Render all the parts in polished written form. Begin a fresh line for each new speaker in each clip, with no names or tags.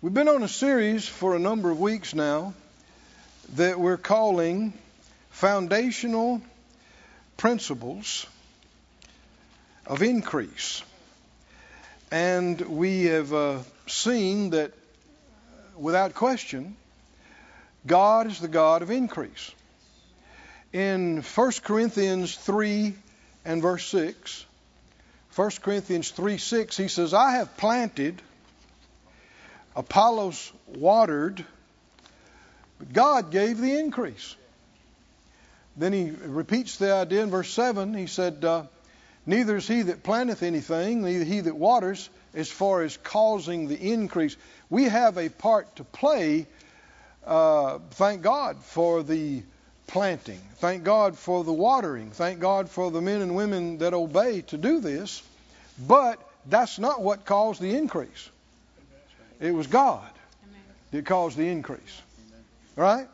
We've been on a series for a number of weeks now that we're calling Foundational Principles of Increase. And we have seen that, without question, God is the God of increase. In 1 Corinthians 3 and verse 6, 1 Corinthians 3:6, he says, I have planted, Apollos watered, but God gave the increase. Then he repeats the idea in verse 7. He said, neither is he that planteth anything, neither he that waters, as far as causing the increase. We have a part to play. Thank God for the planting. Thank God for the watering. Thank God for the men and women that obey to do this. But that's not what caused the increase. It was God that caused the increase. Right?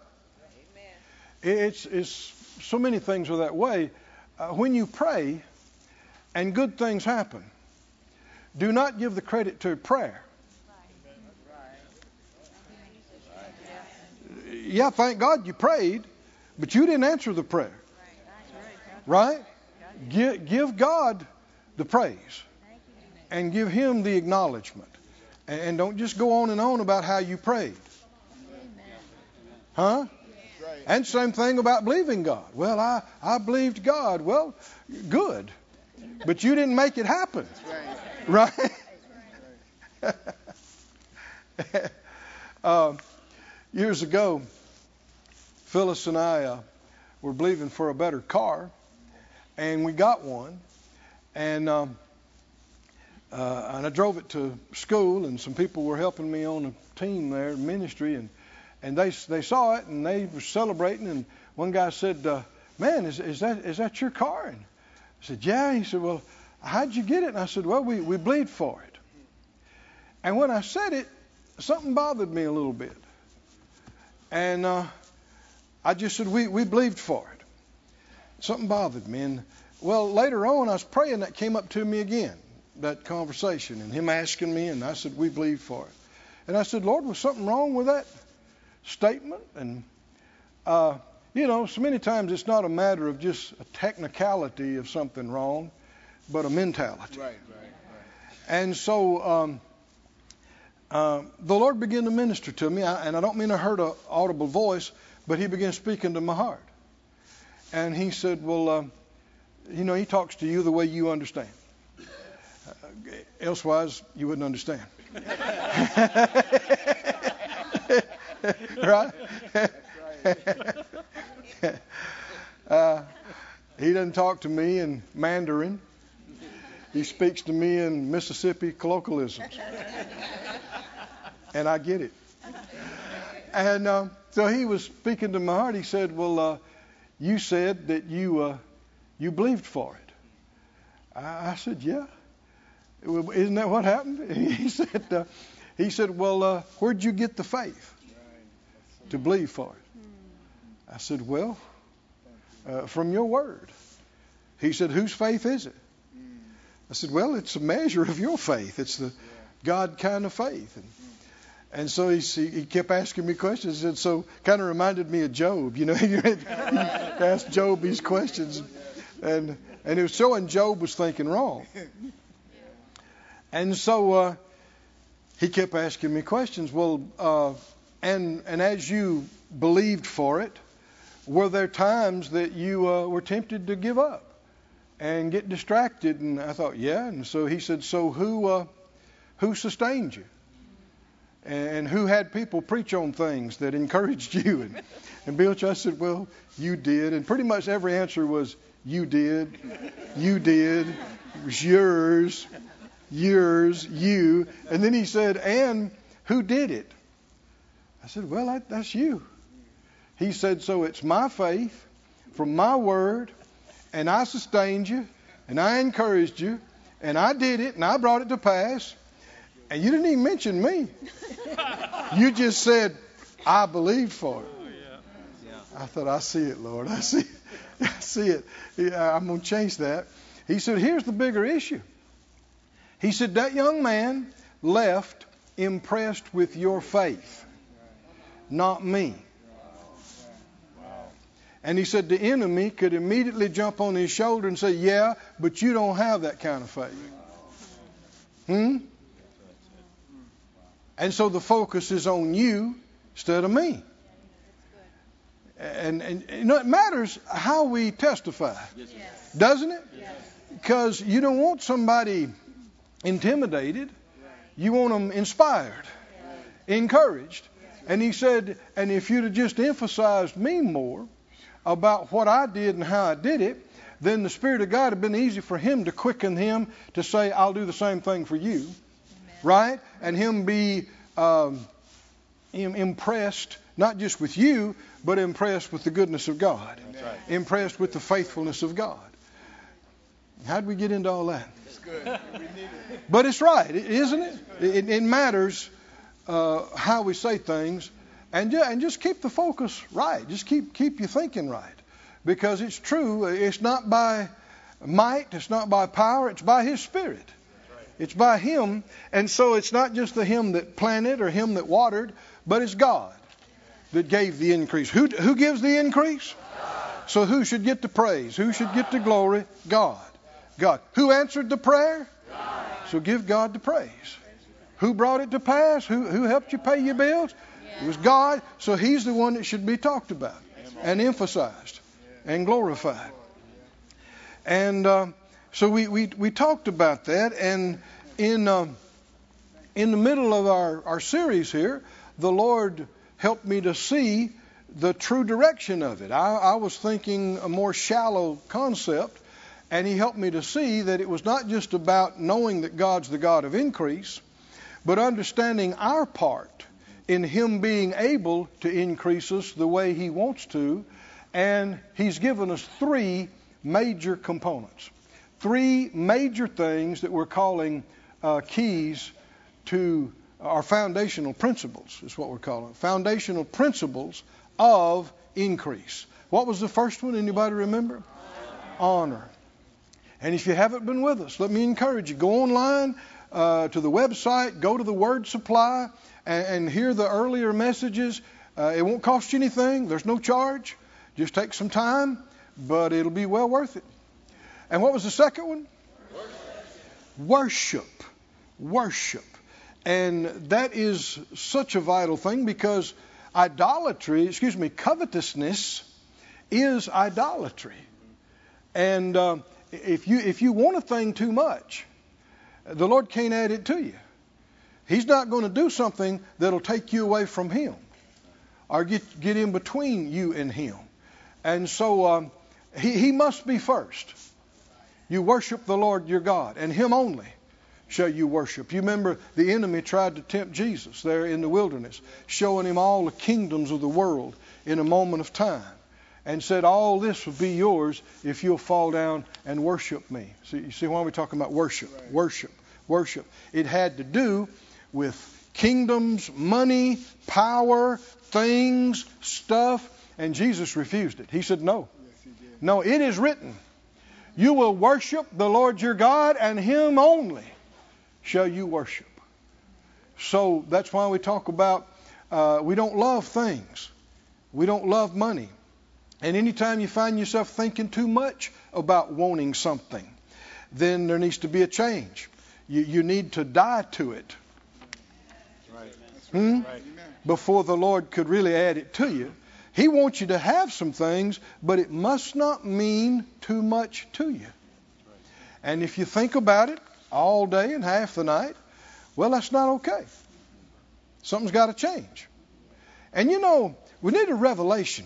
It's so many things are that way. When you pray and good things happen, do not give the credit to prayer. Yeah, thank God you prayed, but you didn't answer the prayer. Right? Give God the praise and give Him the acknowledgement. And don't just go on and on about how you prayed. Huh? And same thing about believing God. Well, I believed God. Well, good. But you didn't make it happen. Right? Years ago, Phyllis and I were believing for a better car. And we got one. And I drove it to school, and some people were helping me on a team there, ministry, and they saw it, and they were celebrating. And one guy said, "Man, is that your car?" And I said, "Yeah." He said, "Well, how'd you get it?" And I said, "Well, we bleed for it." And when I said it, something bothered me a little bit, and I just said, "We bleed for it." Something bothered me, and well, later on, I was praying, that came up to me again. That conversation and him asking me, and I said, we believe for it. And I said, Lord, was something wrong with that statement? And, so many times it's not a matter of just a technicality of something wrong, but a mentality. Right. And so the Lord began to minister to me, and I don't mean I heard an audible voice, but He began speaking to my heart. And He said, well, He talks to you the way you understand. Elsewise, you wouldn't understand. Right? He doesn't talk to me in Mandarin. He speaks to me in Mississippi colloquialisms. And I get it. And so He was speaking to my heart. He said, well, you said that you believed for it. I said, yeah. Isn't that what happened? He said, well, where'd you get the faith to believe for it? I said, well, from your word. He said, whose faith is it? I said, well, it's a measure of your faith. It's the God kind of faith. And so he kept asking me questions. And so kind of reminded me of Job. He asked Job these questions. And it was showing Job was thinking wrong. And so he kept asking me questions. Well, and as you believed for it, were there times that you were tempted to give up and get distracted? And I thought, yeah. And so he said, so who sustained you? And who had people preach on things that encouraged you and built you? I said, well, you did. And pretty much every answer was, you did. You did. It was yours. Yours, you. And then he said, and who did it? I said, well, that's you. He said, so it's my faith from my word, and I sustained you, and I encouraged you, and I did it, and I brought it to pass, and you didn't even mention me. You just said, I believed for it. I thought, I see it, Lord. I see it. I'm going to change that. He said, here's the bigger issue. He said, that young man left impressed with your faith, not me. And he said the enemy could immediately jump on his shoulder and say, yeah, but you don't have that kind of faith. And so the focus is on you instead of me. And you know, it matters how we testify, doesn't it? Because you don't want somebody intimidated. You want them inspired, encouraged. And he said, and if you'd have just emphasized me more about what I did and how I did it, then the Spirit of God had been easy for him to quicken him to say, I'll do the same thing for you. Amen. Right? And him be impressed, not just with you, but impressed with the goodness of God. Right. Impressed with the faithfulness of God. How'd we get into all that? It's good. But it's right, isn't it? It matters how we say things. And just keep the focus right. Just keep your thinking right. Because it's true. It's not by might. It's not by power. It's by His Spirit. It's by Him. And so it's not just the Him that planted or Him that watered, but it's God that gave the increase. Who gives the increase? God. So who should get the praise? Who should get the glory? God. God. Who answered the prayer? God. So give God the praise. Who brought it to pass? Who helped you pay your bills? It was God, so He's the one that should be talked about and emphasized and glorified. And so we talked about that, and in the middle of our series here, the Lord helped me to see the true direction of it. I was thinking a more shallow concept, and He helped me to see that it was not just about knowing that God's the God of increase, but understanding our part in Him being able to increase us the way He wants to. And He's given us three major components. Three major things that we're calling keys to our foundational principles, is what we're calling. Foundational principles of increase. What was the first one? Anybody remember? Honor. And if you haven't been with us, let me encourage you. Go online to the website, go to the Word Supply, and hear the earlier messages. It won't cost you anything. There's no charge. Just take some time, but it'll be well worth it. And what was the second one? Worship. Worship. And that is such a vital thing, because covetousness is idolatry. And if you want a thing too much, the Lord can't add it to you. He's not going to do something that'll take you away from Him or get in between you and Him. And so he must be first. You worship the Lord your God, and Him only shall you worship. You remember the enemy tried to tempt Jesus there in the wilderness, showing Him all the kingdoms of the world in a moment of time, and said, all this will be yours if you'll fall down and worship me. So you see why we're talking about worship. Right. Worship. It had to do with kingdoms, money, power, things, stuff, and Jesus refused it. He said, no. Yes, He did. No, it is written, you will worship the Lord your God, and Him only shall you worship. So that's why we talk about we don't love things. We don't love money. And anytime you find yourself thinking too much about wanting something, then there needs to be a change. You need to die to it. Right. Before the Lord could really add it to you. He wants you to have some things, but it must not mean too much to you. And if you think about it all day and half the night, well, that's not okay. Something's got to change. And you know, we need a revelation.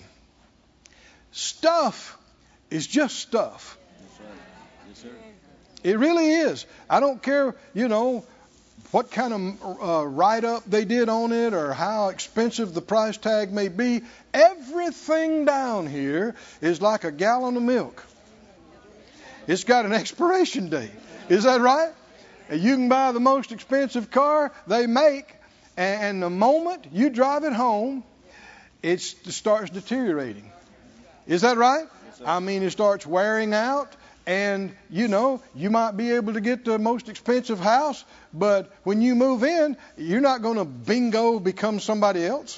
Stuff is just stuff. Yes, sir. It really is. I don't care, what kind of write-up they did on it or how expensive the price tag may be. Everything down here is like a gallon of milk. It's got an expiration date. Is that right? You can buy the most expensive car they make, and the moment you drive it home, it starts deteriorating. Is that right? Yes, it starts wearing out, And, you might be able to get the most expensive house, but when you move in, you're not going to bingo become somebody else.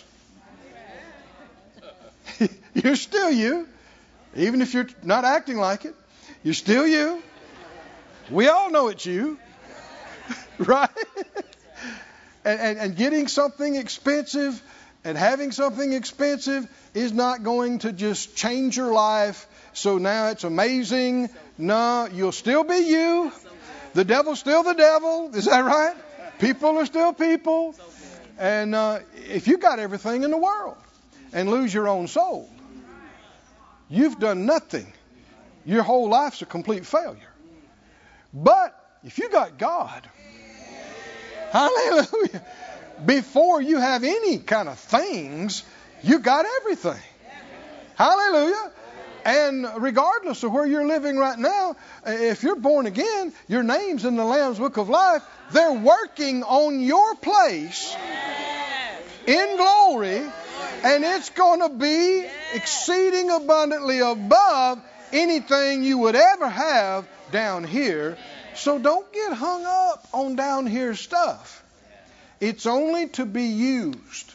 You're still you. Even if you're not acting like it, you're still you. We all know it's you. Right? And getting something expensive and having something expensive is not going to just change your life. So now it's amazing. No, you'll still be you. The devil's still the devil. Is that right? People are still people. And if you got everything in the world and lose your own soul, you've done nothing. Your whole life's a complete failure. But if you got God, hallelujah, before you have any kind of things, you got everything. Hallelujah. And regardless of where you're living right now, if you're born again, your name's in the Lamb's Book of Life. They're working on your place in glory, and it's going to be exceeding abundantly above anything you would ever have down here. So don't get hung up on down here stuff. It's only to be used.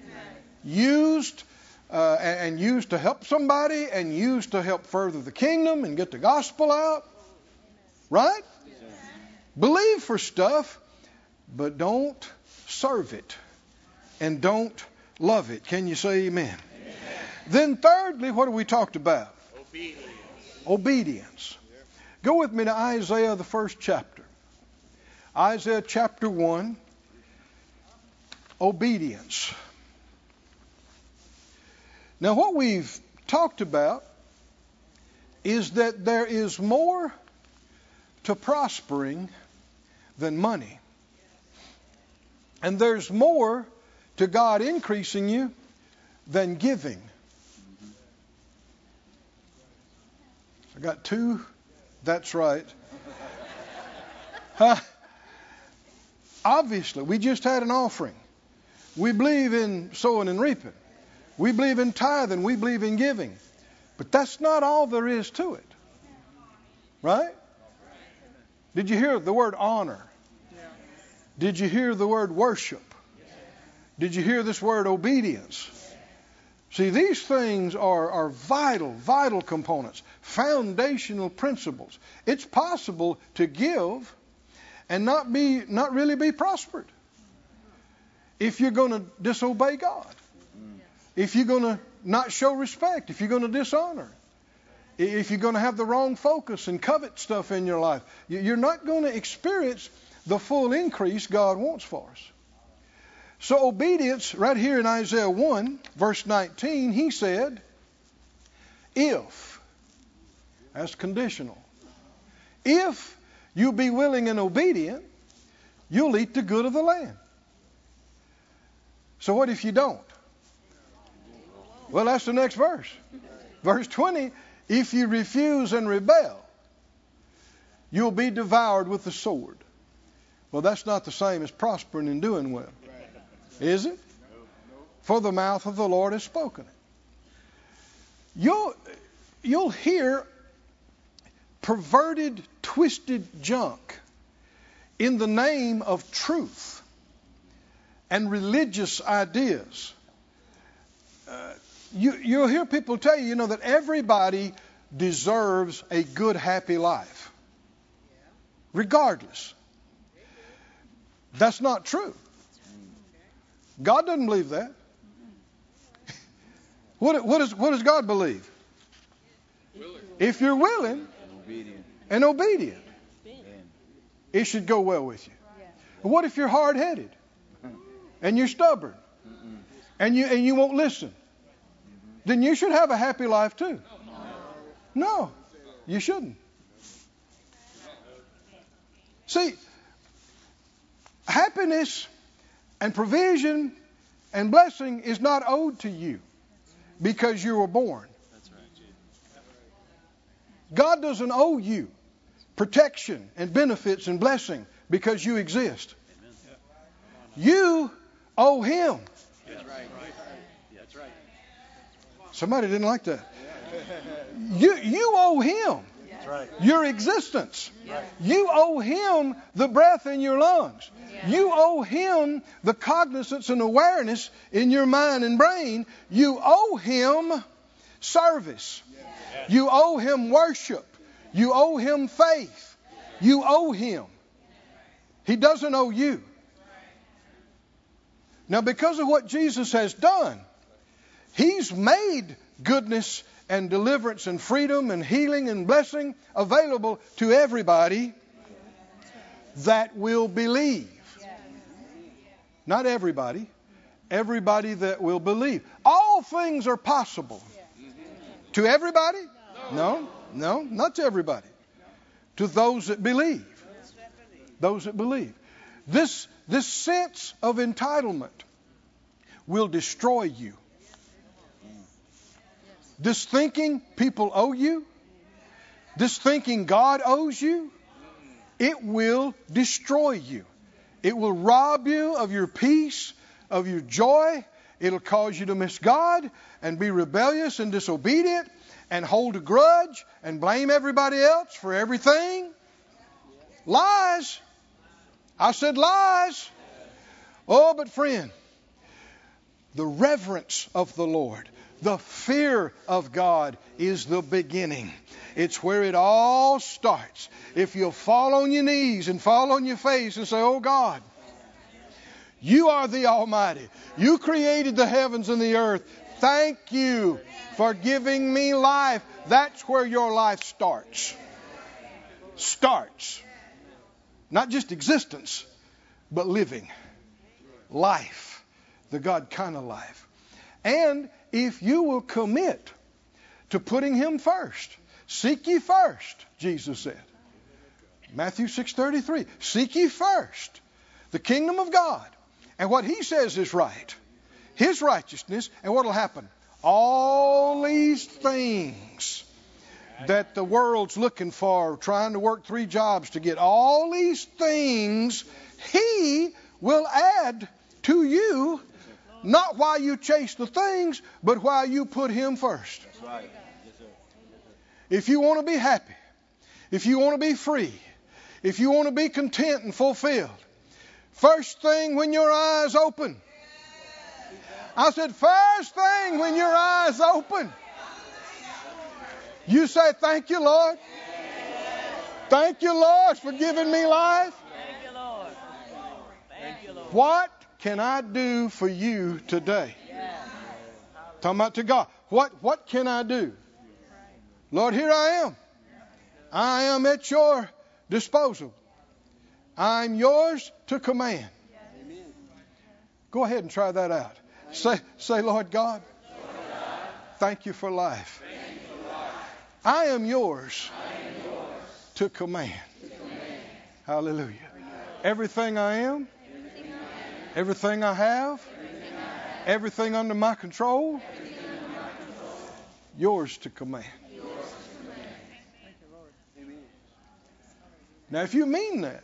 And used to help somebody, and used to help further the kingdom and get the gospel out. Right? Believe for stuff, but don't serve it. And don't love it. Can you say amen? Amen. Then thirdly, what have we talked about? Obedience. Go with me to Isaiah, the first chapter. Isaiah chapter 1. Obedience. Now, what we've talked about is that there is more to prospering than money. And there's more to God increasing you than giving. I got two. That's right. Obviously, we just had an offering. We believe in sowing and reaping. We believe in tithing. We believe in giving. But that's not all there is to it. Right? Did you hear the word honor? Did you hear the word worship? Did you hear this word obedience? See, these things are vital components, foundational principles. It's possible to give and not really be prospered if you're going to disobey God. If you're going to not show respect, if you're going to dishonor, if you're going to have the wrong focus and covet stuff in your life, you're not going to experience the full increase God wants for us. So obedience, right here in Isaiah 1, verse 19, he said, if, that's conditional, if you be willing and obedient, you'll eat the good of the land. So what if you don't? Well, that's the next verse. Verse 20, if you refuse and rebel, you'll be devoured with the sword. Well, that's not the same as prospering and doing well. Is it? For the mouth of the Lord has spoken it. You'll hear perverted, twisted junk in the name of truth and religious ideas. You'll hear people tell you, that everybody deserves a good, happy life. Regardless. That's not true. God doesn't believe that. What does God believe? If you're willing and obedient, it should go well with you. But what if you're hard-headed and you're stubborn and you won't listen? Then you should have a happy life too. No, you shouldn't. See, happiness and provision and blessing is not owed to you because you were born. God doesn't owe you protection and benefits and blessing because you exist. You owe Him. Somebody didn't like that. You owe Him. Your existence. You owe Him the breath in your lungs. You owe Him the cognizance and awareness in your mind and brain. You owe Him service. You owe Him worship. You owe Him faith. You owe Him. He doesn't owe you. Now, because of what Jesus has done, He's made goodness and deliverance and freedom and healing and blessing available to everybody that will believe. Not everybody. Everybody that will believe. All things are possible. To everybody? No, not to everybody. To those that believe. Those that believe. This sense of entitlement will destroy you. This thinking people owe you, this thinking God owes you, it will destroy you. It will rob you of your peace, of your joy. It'll cause you to miss God and be rebellious and disobedient and hold a grudge and blame everybody else for everything. Lies. I said lies. Oh, but friend, the reverence of the Lord, the fear of God is the beginning. It's where it all starts. If you'll fall on your knees and fall on your face and say, oh God, You are the Almighty. You created the heavens and the earth. Thank You for giving me life. That's where your life starts. Starts. Not just existence, but living. Life. The God kind of life. And if you will commit to putting Him first, seek ye first, Jesus said. Matthew 6:33. Seek ye first the kingdom of God. And what He says is right. His righteousness. And what will happen? All these things that the world's looking for, trying to work 3 jobs to get, all these things He will add to you. Not while you chase the things, but while you put Him first. That's right. Yes, sir. If you want to be happy, if you want to be free, if you want to be content and fulfilled, first thing when your eyes open. I said, first thing when your eyes open. You say, thank You, Lord. Thank You, Lord, for giving me life.
Thank You, Lord. Thank You, Lord.
What can I do for You today? Talking about to God. What can I do? Lord, here I am. I am at Your disposal. I'm Yours to command. Go ahead and try that out. Say, Lord God, thank You for life. I am Yours to command. Hallelujah. Everything I am, everything I have, everything under my control, Yours to command. Now, if you mean that,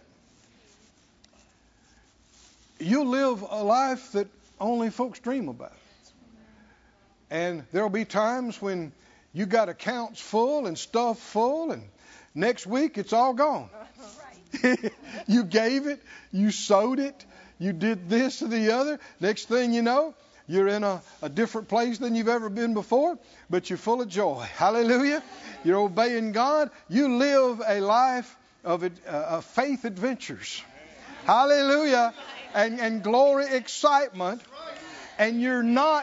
you'll live a life that only folks dream about. And there'll be times when you got accounts full and stuff full, and next week it's all gone. You gave it, you sowed it, you did this or the other. Next thing you know, you're in a different place than you've ever been before, but you're full of joy. Hallelujah. You're obeying God. You live a life of faith adventures. Hallelujah. And glory excitement. And you're not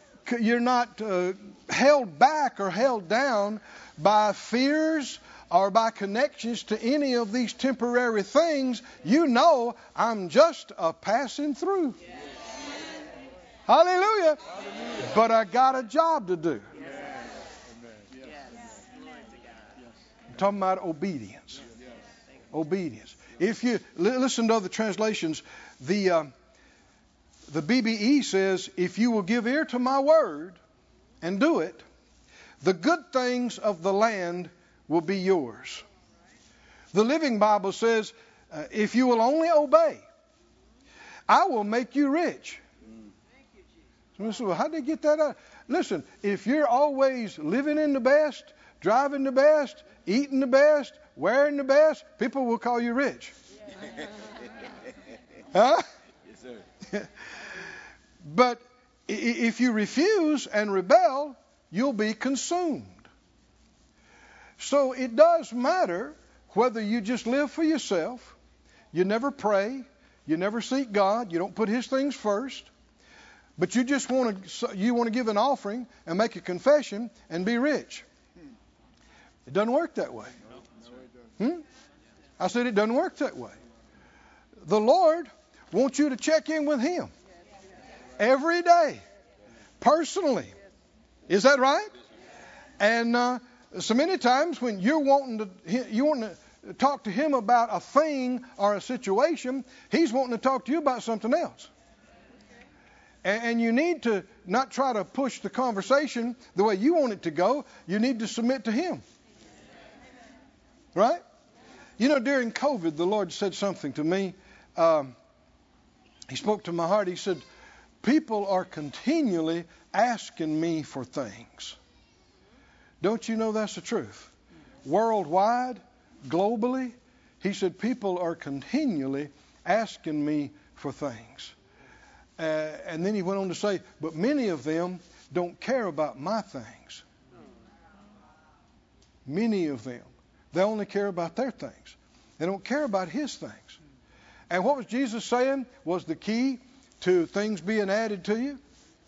held back or held down by fears or by connections to any of these temporary things. You know, I'm just a passing through. Yes. Hallelujah. Hallelujah. But I got a job to do. Yes. I'm talking about obedience. Obedience. If you listen to other translations, the BBE says, if you will give ear to my word and do it, the good things of the land will be yours. The Living Bible says, if you will only obey, I will make you rich. So, how did they get that out? Listen, if you're always living in the best, driving the best, eating the best, wearing the best, people will call you rich. Huh?
Yes, sir.
But if you refuse and rebel, you'll be consumed. So it does matter whether you just live for yourself, you never pray, you never seek God, you don't put His things first, but you just want to give an offering and make a confession and be rich. It doesn't work that way. I said it doesn't work that way. The Lord wants you to check in with Him every day, personally. Is that right? And so many times when you want to talk to Him about a thing or a situation, He's wanting to talk to you about something else. And you need to not try to push the conversation the way you want it to go. You need to submit to Him. Right? You know, during COVID, the Lord said something to me. He spoke to my heart. He said, people are continually asking me for things. Don't you know that's the truth? Worldwide, globally, He said, people are continually asking me for things. And then He went on to say, but many of them don't care about my things. Many of them. They only care about their things. They don't care about His things. And what was Jesus saying was the key to things being added to you?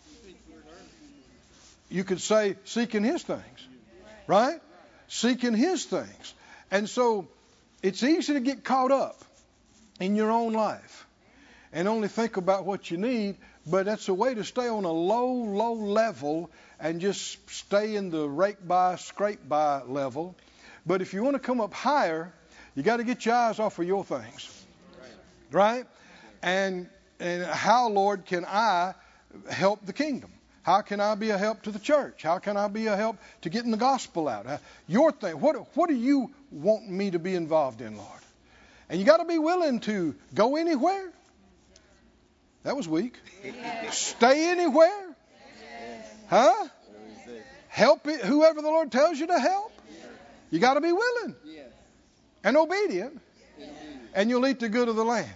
You could say seeking His things. Right? Seeking His things. And so it's easy to get caught up in your own life and only think about what you need, but that's a way to stay on a low level and just stay in the rake by, scrape by level. But if you want to come up higher, you got to get your eyes off of your things. Right? And how, Lord, can I help the kingdom? How can I be a help to the church? How can I be a help to getting the gospel out? Your thing. What do you want me to be involved in, Lord? And you got to be willing to go anywhere. That was weak. Yes. Stay anywhere. Yes. Huh? Help it, whoever the Lord tells you to help. You got to be willing and obedient, and you'll eat the good of the land.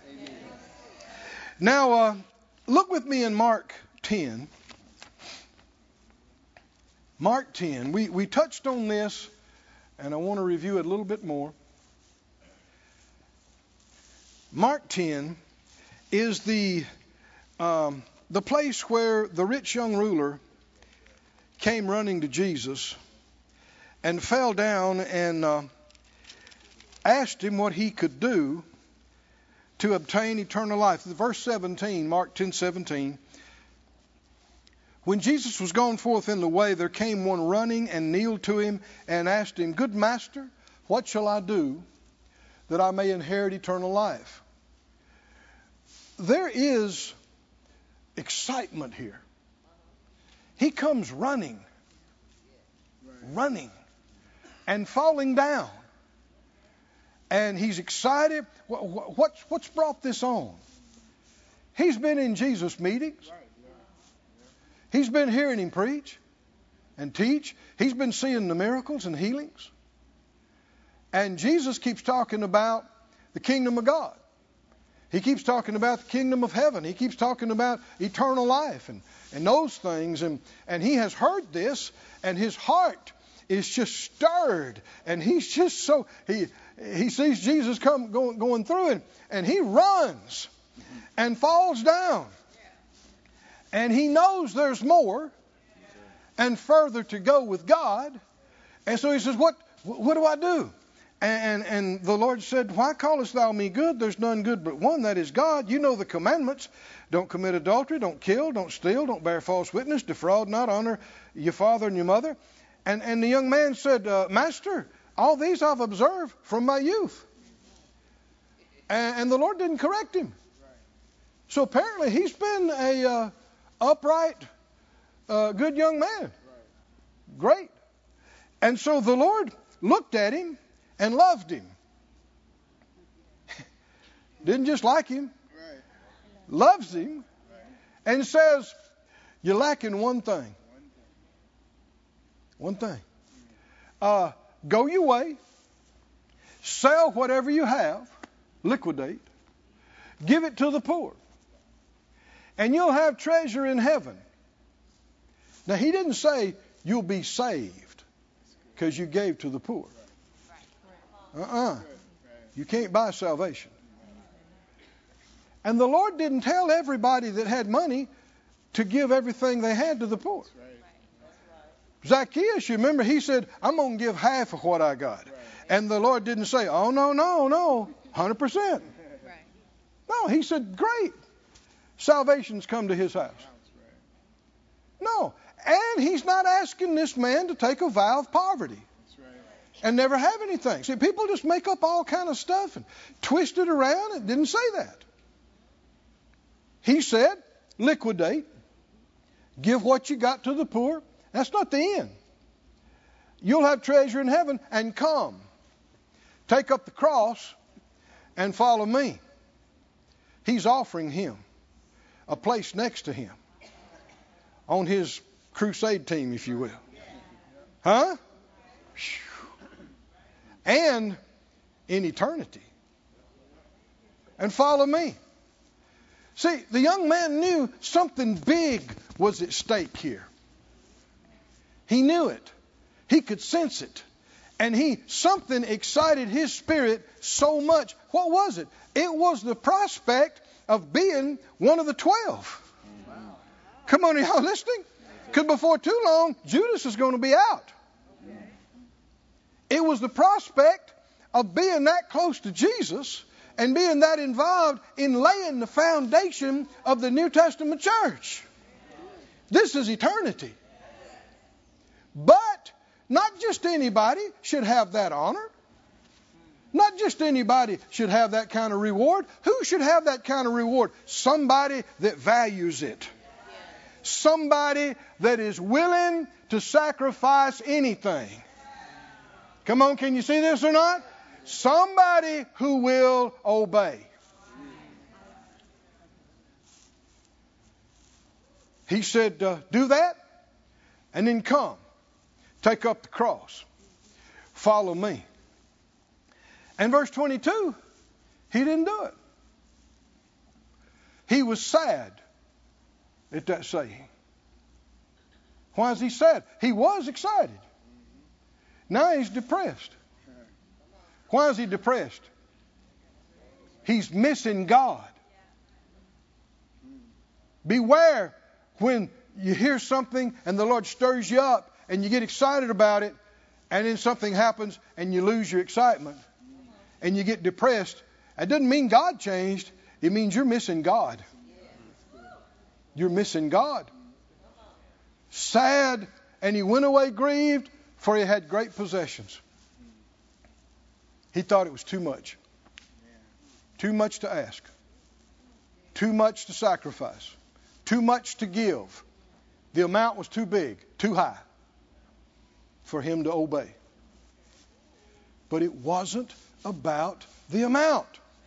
Now, look with me in Mark 10. Mark 10. We touched on this, and I want to review it a little bit more. Mark 10 is the place where the rich young ruler came running to Jesus and fell down and asked Him what he could do to obtain eternal life. Verse 17, Mark 10:17. When Jesus was gone forth in the way, there came one running and kneeled to Him and asked Him, Good Master, what shall I do that I may inherit eternal life? There is excitement here. He comes running, and falling down. And he's excited. What's brought this on? He's been in Jesus' meetings. He's been hearing Him preach and teach. He's been seeing the miracles and healings. And Jesus keeps talking about the kingdom of God. He keeps talking about the kingdom of heaven. He keeps talking about eternal life and those things. And he has heard this, and his heart is just stirred. And he's just so, he sees Jesus going through it, and he runs and falls down. And he knows there's more and further to go with God. And so he says, what do I do? And the Lord said, Why callest thou me good? There's none good but one, that is God. You know the commandments. Don't commit adultery, don't kill, don't steal, don't bear false witness, defraud not, honor your father and your mother. And the young man said, Master, all these I've observed from my youth. And the Lord didn't correct him. So apparently he's been a upright, good young man. Great. And so the Lord looked at him and loved him. Didn't just like him. Loves him. And says, you're lacking one thing. One thing. go your way, sell whatever you have, liquidate, give it to the poor, and you'll have treasure in heaven. Now, he didn't say you'll be saved because you gave to the poor. You can't buy salvation. And the Lord didn't tell everybody that had money to give everything they had to the poor. Zacchaeus, you remember, he said, I'm going to give half of what I got. And the Lord didn't say, oh, no, 100%. No, he said, great. Salvation's come to his house. No. And he's not asking this man to take a vow of poverty and never have anything. See, people just make up all kind of stuff and twist it around. It didn't say that. He said, liquidate, give what you got to the poor. That's not the end. You'll have treasure in heaven, and come, take up the cross and follow me. He's offering him a place next to him on his crusade team, if you will. Huh? And in eternity. And follow me. See, the young man knew something big was at stake here. He knew it. He could sense it. And something excited his spirit so much. What was it? It was the prospect of being one of the 12. Wow. Come on, y'all listening? Because before too long, Judas is going to be out. It was the prospect of being that close to Jesus and being that involved in laying the foundation of the New Testament church. This is eternity. But not just anybody should have that honor. Not just anybody should have that kind of reward. Who should have that kind of reward? Somebody that values it. Somebody that is willing to sacrifice anything. Come on, can you see this or not? Somebody who will obey. He said, do that and then come. Take up the cross. Follow me. And verse 22, he didn't do it. He was sad at that saying. Why is he sad? He was excited. Now he's depressed. Why is he depressed? He's missing God. Beware when you hear something and the Lord stirs you up and you get excited about it, and then something happens and you lose your excitement and you get depressed. It doesn't mean God changed. It means you're missing God. You're missing God. Sad, and he went away grieved, for he had great possessions. He thought it was too much. Too much to ask. Too much to sacrifice. Too much to give. The amount was too big, too high for him to obey. But it wasn't about the amount.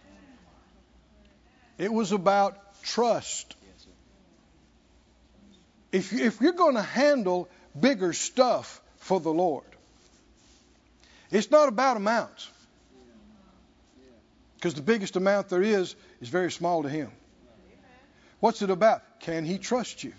It was about trust. If you're going to handle bigger stuff for the Lord, it's not about amounts. Because the biggest amount there is very small to him. What's it about? Can he trust you?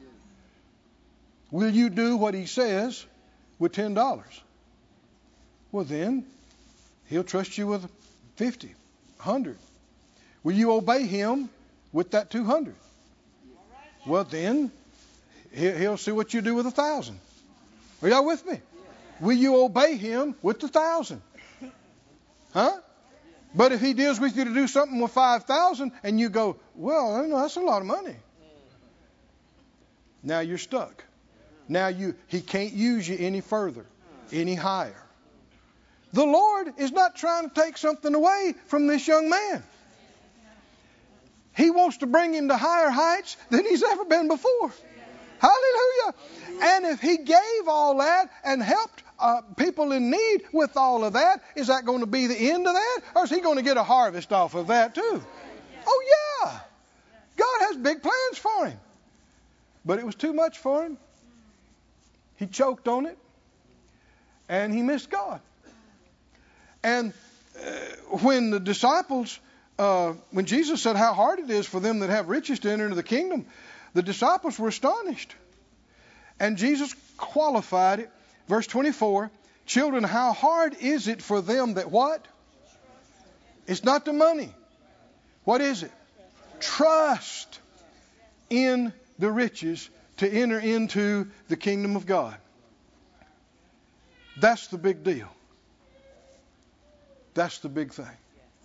Will you do what he says with $10? Well, then he'll trust you with 50, 100. Will you obey him with that 200? Well, then he'll see what you do with 1,000. Are y'all with me? Will you obey him with 1,000? Huh? But if he deals with you to do something with 5,000 and you go, well, I know that's a lot of money. Now you're stuck. Now he can't use you any further, any higher. The Lord is not trying to take something away from this young man. He wants to bring him to higher heights than he's ever been before. Hallelujah. And if he gave all that and helped people in need with all of that, is that going to be the end of that? Or is he going to get a harvest off of that too? Oh yeah. God has big plans for him. But it was too much for him. He choked on it. and he missed God. And when the disciples, when Jesus said how hard it is for them that have riches to enter into the kingdom, the disciples were astonished. And Jesus qualified it. Verse 24, children, how hard is it for them that what? It's not the money. What is it? Trust in the riches to enter into the kingdom of God. That's the big deal. That's the big thing.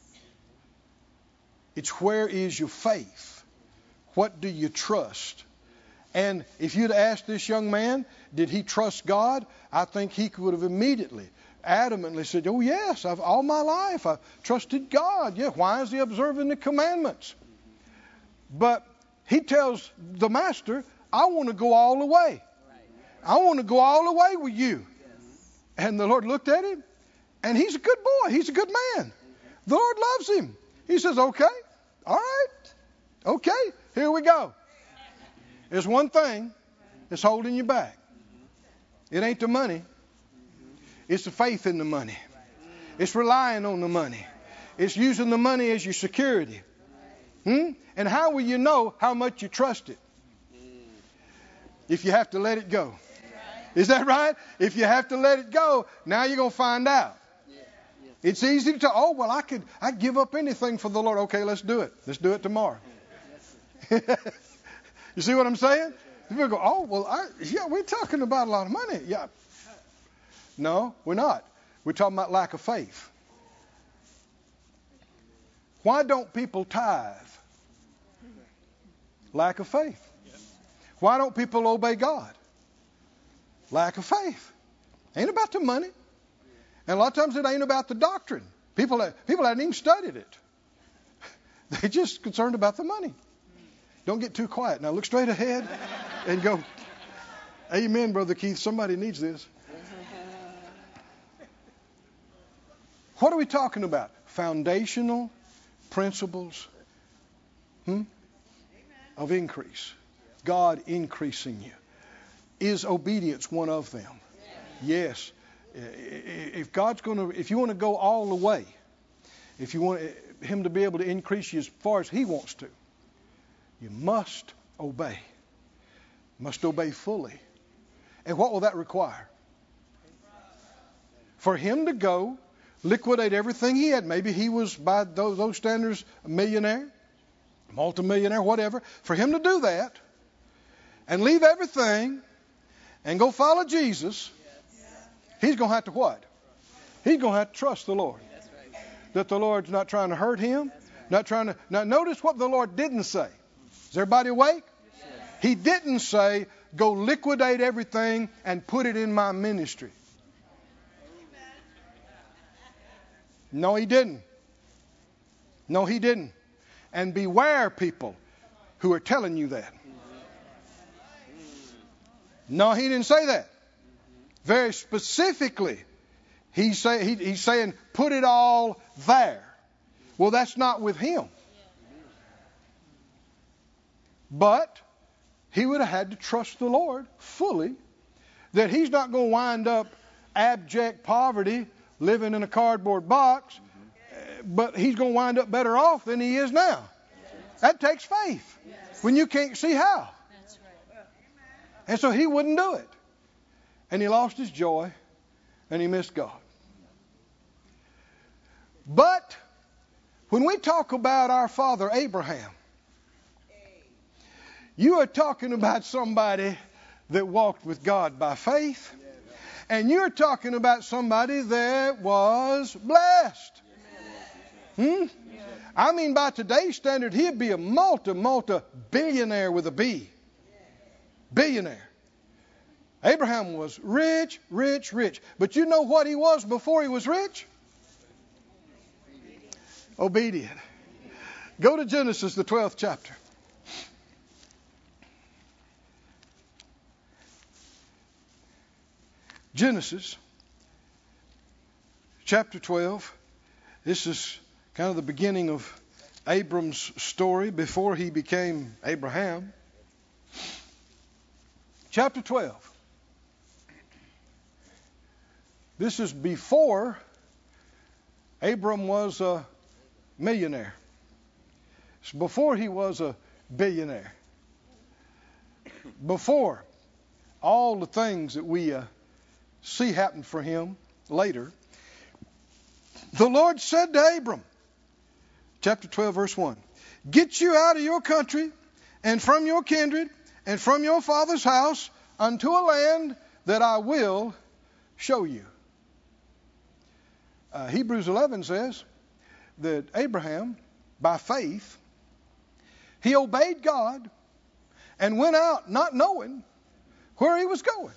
It's where is your faith? What do you trust? And if you'd asked this young man, did he trust God? I think he would have immediately, adamantly said, oh yes, all my life I've trusted God. Yeah, why is he observing the commandments? But he tells the master, I want to go all the way. I want to go all the way with you. And the Lord looked at him, and he's a good boy. He's a good man. The Lord loves him. He says, okay, all right, okay, here we go. There's one thing that's holding you back. It ain't the money. It's the faith in the money. It's relying on the money. It's using the money as your security. And how will you know how much you trust it? If you have to let it go. Is that right? If you have to let it go, now you're going to find out. It's easy to, I'd give up anything for the Lord. Okay, let's do it. Let's do it tomorrow. You see what I'm saying? People go, we're talking about a lot of money. Yeah. No, we're not. We're talking about lack of faith. Why don't people tithe? Lack of faith. Why don't people obey God? Lack of faith. Ain't about the money. And a lot of times it ain't about the doctrine. People hadn't even studied it. They're just concerned about the money. Don't get too quiet. Now look straight ahead and go, amen, Brother Keith. Somebody needs this. What are we talking about? Foundational principles of increase. God increasing you. Is obedience one of them? Yes. If you want to go all the way, if you want him to be able to increase you as far as he wants to, you must obey. Must obey fully. And what will that require? For him to go liquidate everything he had. Maybe he was, by those standards, a millionaire, multimillionaire, whatever. For him to do that and leave everything and go follow Jesus, he's going to have to what? He's going to have to trust the Lord. That the Lord's not trying to hurt him. Not trying to. Now notice what the Lord didn't say. Is everybody awake? He didn't say, go liquidate everything and put it in my ministry. No, he didn't. No, he didn't. And beware people who are telling you that. No, he didn't say that. Very specifically, he's saying, put it all there. Well, that's not with him. But he would have had to trust the Lord fully that he's not going to wind up abject poverty, living in a cardboard box, but he's going to wind up better off than he is now. That takes faith when you can't see how. And so he wouldn't do it. And he lost his joy and he missed God. But when we talk about our father Abraham, you are talking about somebody that walked with God by faith. And you're talking about somebody that was blessed. I mean, by today's standard, he'd be a multi-billionaire with a B. Billionaire. Abraham was rich, rich, rich. But you know what he was before he was rich? Obedient. Go to Genesis, the 12th chapter. Genesis, chapter 12. This is kind of the beginning of Abram's story before he became Abraham. Chapter 12. This is before Abram was a millionaire. It's before he was a billionaire. Before all the things that we see happen for him later. The Lord said to Abram, chapter 12, verse 1, "Get you out of your country and from your kindred and from your father's house unto a land that I will show you." Hebrews 11 says that Abraham, by faith, he obeyed God and went out not knowing where he was going.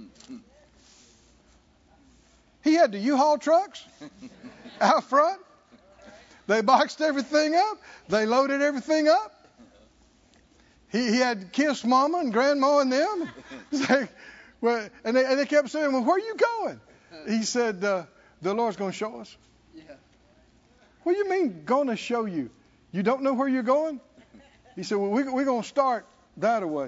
He had the U-Haul trucks out front. They boxed everything up. They loaded everything up. He had to kiss Mama and Grandma and them. And they kept saying, "Well, where are you going?" He said, "The Lord's going to show us." Yeah. What do you mean, going to show you? You don't know where you're going? He said, "Well, we're going to start that way."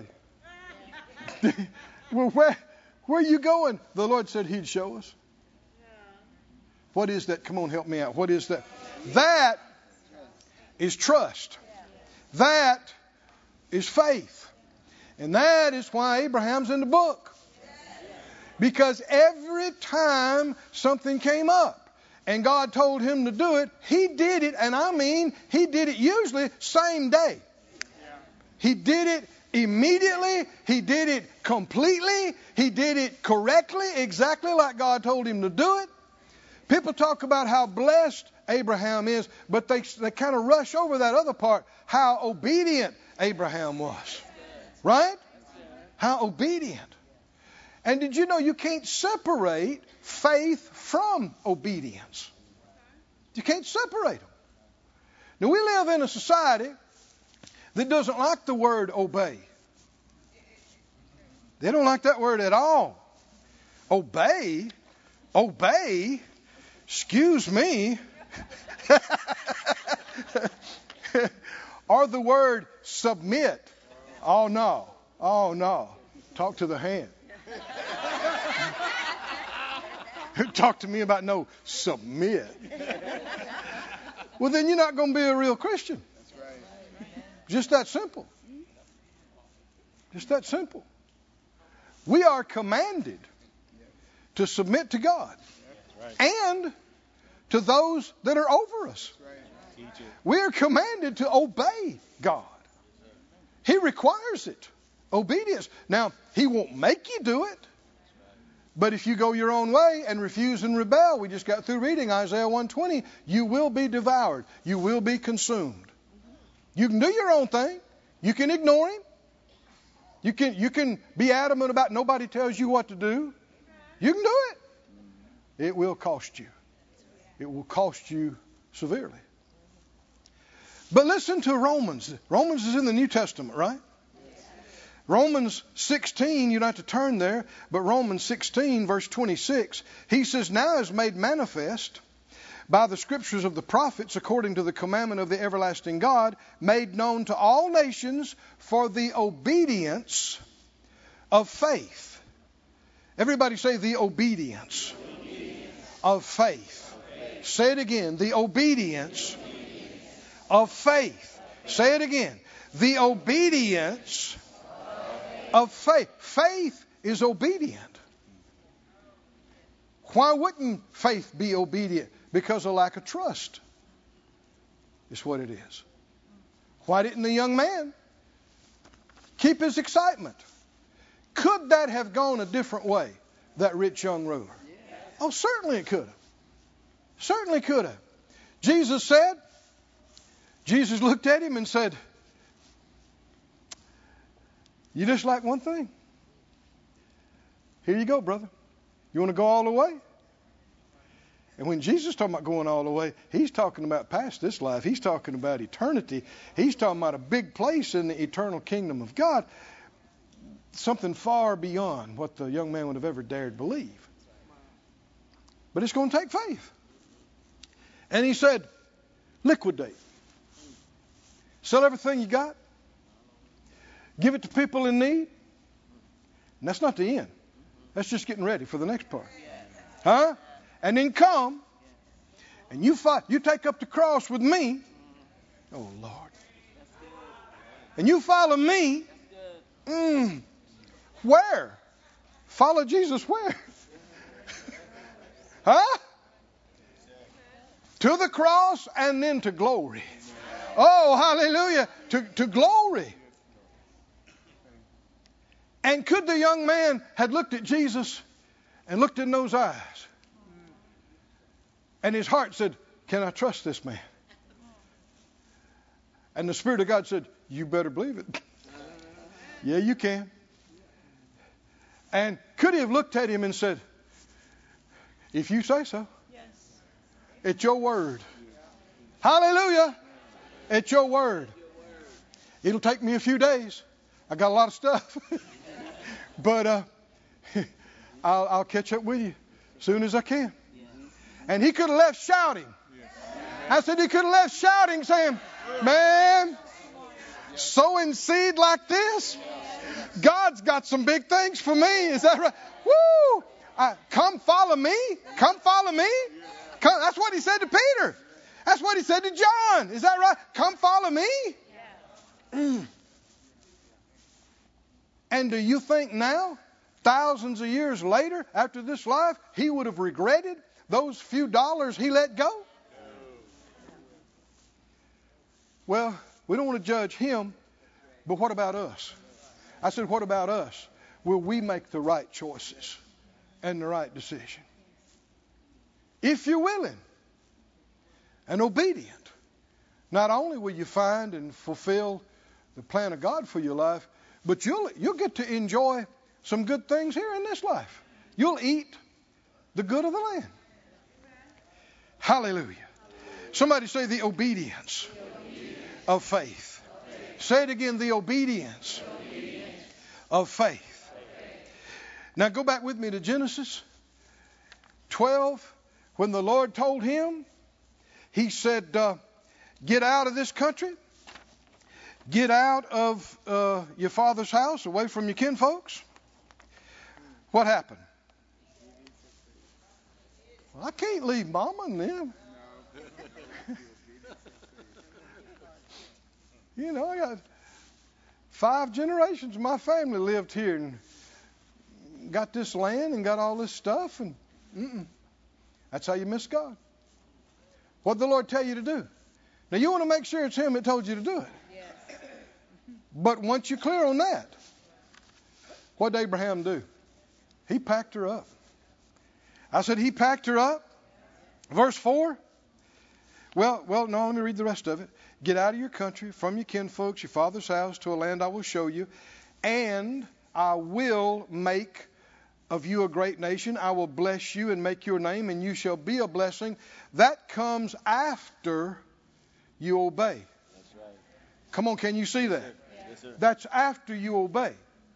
Well, where are you going? The Lord said He'd show us. What is that? Come on, help me out. What is that? That is trust. That is faith. And that is why Abraham's in the book. Because every time something came up and God told him to do it, he did it. And I mean, he did it usually same day. He did it immediately. He did it completely. He did it correctly, exactly like God told him to do it. People talk about how blessed Abraham is, but they kind of rush over that other part, how obedient Abraham was. Right? How obedient. And did you know you can't separate faith from obedience? You can't separate them. Now, we live in a society that doesn't like the word obey. They don't like that word at all. Obey? Excuse me. Or the word submit. Oh, no. Talk to the hand. Talk to me about no submit. Well, then you're not going to be a real Christian. That's right. Just that simple. Just that simple. We are commanded to submit to God and to those that are over us. We are commanded to obey God. He requires it. Obedience. Now, He won't make you do it. But if you go your own way and refuse and rebel, we just got through reading Isaiah 1:20, you will be devoured. You will be consumed. You can do your own thing. You can ignore Him. You can be adamant about nobody tells you what to do. You can do it. It will cost you. It will cost you severely. But listen to Romans. Romans is in the New Testament, right? Romans 16, you don't have to turn there, but Romans 16, verse 26, he says, "Now is made manifest by the scriptures of the prophets, according to the commandment of the everlasting God, made known to all nations for the obedience of faith." Everybody say the obedience of faith. Say it again, the obedience of faith. Say it again, the obedience of faith. Faith is obedient. Why wouldn't faith be obedient? Because of lack of trust is what it is. Why didn't the young man keep his excitement? Could that have gone a different way, that rich young ruler? Oh, certainly it could have. Certainly could have. Jesus looked at him and said, "You just like one thing. Here you go, brother. You want to go all the way?" And when Jesus is talking about going all the way, He's talking about past this life. He's talking about eternity. He's talking about a big place in the eternal kingdom of God. Something far beyond what the young man would have ever dared believe. But it's going to take faith. And He said, liquidate. Sell everything you got. Give it to people in need. And that's not the end. That's just getting ready for the next part. Huh? and then come and you take up the cross with me. Oh, Lord. And you follow me. Where? Follow Jesus where? Huh? To the cross and then to glory. Oh, hallelujah. To glory. And could the young man had looked at Jesus and looked in those eyes, and his heart said, can I trust this man? And the Spirit of God said, you better believe it. Yeah, you can. And could he have looked at him and said, if you say so, it's your word. Hallelujah. It's your word. It'll take me a few days. I got a lot of stuff. But I'll catch up with you as soon as I can. And he could have left shouting. I said he could have left shouting, saying, man, sowing seed like this, God's got some big things for me. Is that right? Woo! Come follow me. Come follow me. Come. That's what he said to Peter. That's what he said to John. Is that right? Come follow me. And do you think now, thousands of years later, after this life, he would have regretted those few dollars he let go? Well, we don't want to judge him, but what about us? I said, what about us? Will we make the right choices and the right decision? If you're willing and obedient, not only will you find and fulfill the plan of God for your life, but you'll get to enjoy some good things here in this life. You'll eat the good of the land. Hallelujah. Somebody say the obedience of faith. Say it again, the obedience of faith. Now go back with me to Genesis 12. When the Lord told him, he said, get out of this country. Get out of your father's house, away from your kinfolks. What happened? Well, I can't leave Mama and them. You know, I got 5 generations of my family lived here and got this land and got all this stuff. And that's how you miss God. What did the Lord tell you to do? Now, you want to make sure it's Him that told you to do it. But once you're clear on that, what did Abraham do? He packed her up. I said he packed her up. Verse 4. Well, no, let me read the rest of it. Get out of your country, from your kinfolks, your father's house, to a land I will show you, and I will make of you a great nation. I will bless you and make your name, and you shall be a blessing. That comes after you obey. That's right. Come on, can you see that? Yes, sir. That's after you obey.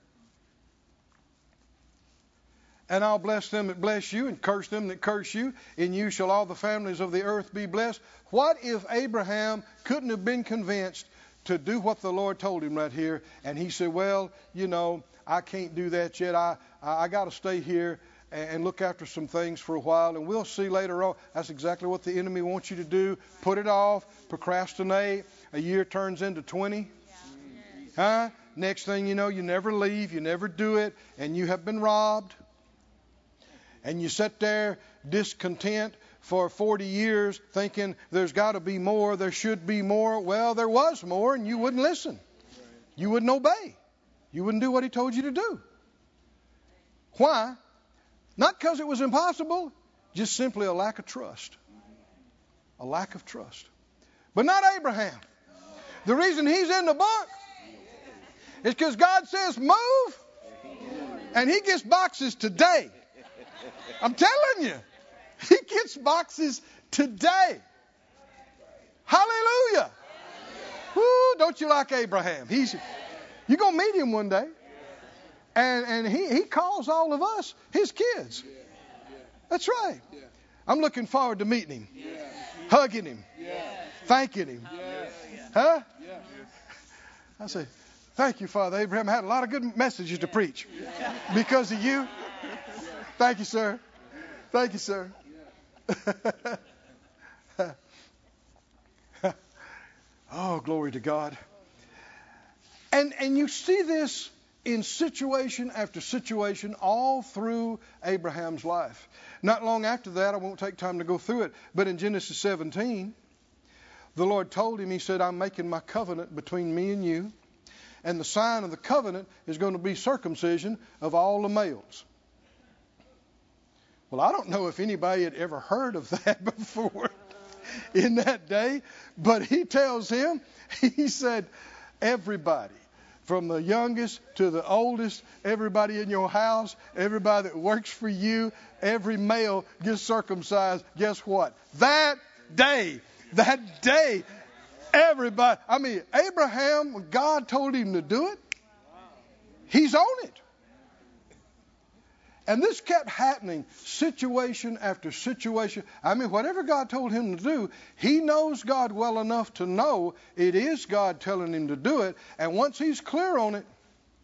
And I'll bless them that bless you, and curse them that curse you. In you shall all the families of the earth be blessed. What if Abraham couldn't have been convinced to do what the Lord told him right here? And he said, well, you know, I can't do that yet. I got to stay here and look after some things for a while. And we'll see later on. That's exactly what the enemy wants you to do. Put it off. Procrastinate. A year turns into 20. Huh? Next thing you know, you never leave. You never do it. And you have been robbed. And you sit there discontent for 40 years thinking there's got to be more, there should be more. Well, there was more and you wouldn't listen. You wouldn't obey. You wouldn't do what he told you to do. Why? Not because it was impossible, just simply a lack of trust. A lack of trust. But not Abraham. The reason he's in the book is because God says move and he gets boxes today. I'm telling you, he gets boxes today. Hallelujah. Woo, don't you like Abraham? You're going to meet him one day. And he calls all of us his kids. That's right. I'm looking forward to meeting him, hugging him, thanking him. Huh? I say, thank you, Father Abraham. I had a lot of good messages to preach because of you. Thank you, sir. Thank you, sir. Oh, glory to God. And you see this in situation after situation all through Abraham's life. Not long after that, I won't take time to go through it, but in Genesis 17, the Lord told him, he said, I'm making my covenant between me and you, and the sign of the covenant is going to be circumcision of all the males. Well, I don't know if anybody had ever heard of that before in that day, but he tells him, he said, everybody, from the youngest to the oldest, everybody in your house, everybody that works for you, every male gets circumcised. Guess what? That day, everybody, I mean, Abraham, when God told him to do it, he's on it. And this kept happening situation after situation. I mean, whatever God told him to do, he knows God well enough to know it is God telling him to do it. And once he's clear on it,